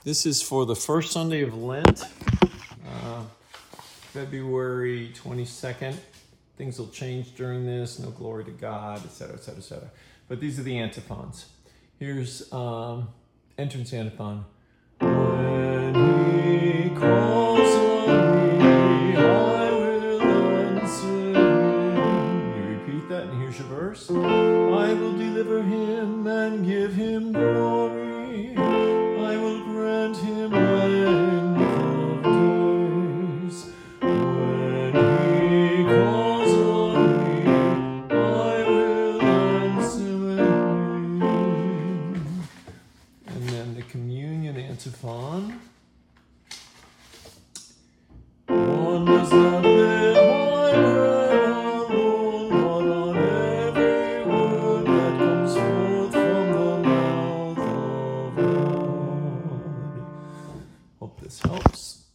This is for the first Sunday of Lent, February 22nd. Things will change during this, no glory to God, etc., etc., etc. But these are the antiphons. Here's entrance antiphon. When he calls on me, I will answer him. You repeat that and here's your verse. I will deliver him and give him glory. I will grant him length of days. When he calls on me, I will answer him. And then the communion antiphon. One does not live by bread alone, but on every word that comes forth from the mouth of God. Hope this helps.